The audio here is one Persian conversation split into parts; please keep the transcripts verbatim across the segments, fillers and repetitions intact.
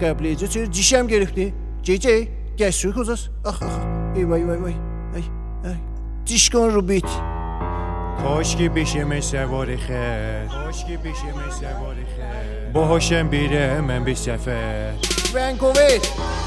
قبل جا چرا جیشم گرفته؟ جی جی گشتروی کجاست؟ آخ آخ ای وای وای وای ای ای جیش کن رو بیت. کاش که بشم سوار خیر، کاش که بشم سوار خیر، باهاشم بیره من به سفر. ونکوور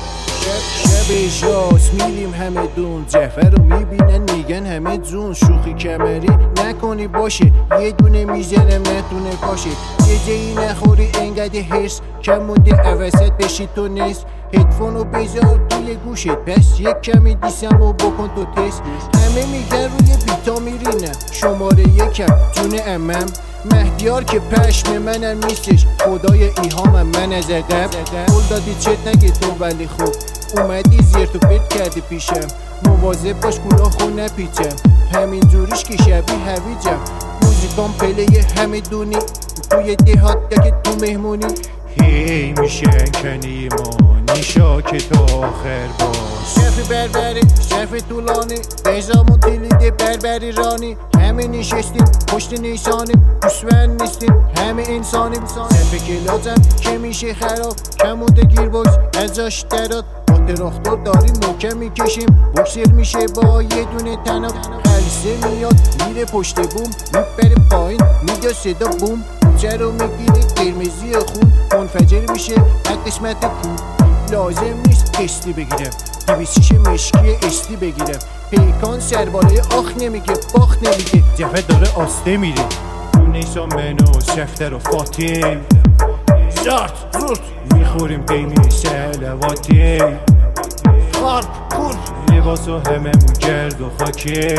شب شب شاست میریم همه دون، جعفر رو میبینن میگن همه جون. شوخی کمری نکنی باشه، یه دونه میزنم نتونه پاشه. ججهی نخوری انقدر هرس، کم مونده عوضت بشی تو نیست. هدفون رو بذار توی گوشت، پس یک کمی دیسم و بکن تو تست. همه میگن روی بیتا میرینم، شماره یکم جون امم. مهدیار که پشم منم نیستش، خدای ایهامم من از عقب. قول دادی چت نگه تو ولی خوب اومدی زیر تو پت کردی پیشم. مواظب باش کلاخو نپیچم، همین جوریش که شبیه هویجم. موزیکام پلی همه دونی، توی دهات یا که تو مهمونی. هی میشن کنی ما نیشا که تا آخر باش. شف بربری شف طولانی، بزامون تلیده بربری رانی. همه نشستیم پشت نیسانیم، دوشمن نیستیم همه انسانیم. سف کلاتم که میشه خراب، کمونده گیر باکس ازاش دراد. با تراختور داریم محکم میکشیم، بکسر میشه با یه دونه تناب. خلصه میاد میره پشت بوم، میپره پایین میده صدا بوم. چرا میگیره قرمزی خون، منفجر میشه از قسمت پول. لازم نیست قسطی بگیرم، دویسیش مشکی استی بگیرم. پیکان سربالای آخ نمیگه باخ نمیگه، جفه داره آسته میره. اون نیسا منو سفتر و فاتی زارت زورت میخوریم قیمی سلواتی. خارب خورد لباس و همه مون گرد و خاکی.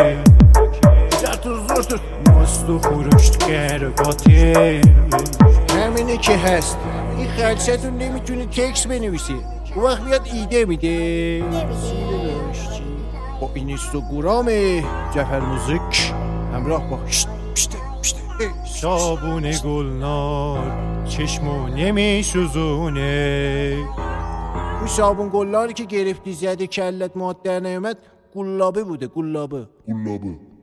زارت و زورت ماست و خورشت گرگاتی. همینه که هست. این خلصتون نمیتونه تکس بنویسه، اون وقت بیاد ایده میده. با اینستاگرام جعفر موزیک همراه با شت پشت پشت. صابون گلنار چشمو نمیسوزونه. اون صابون گلناری که گرفتی زده کلت مادر نعمت گلابه بوده، گلابه گلابه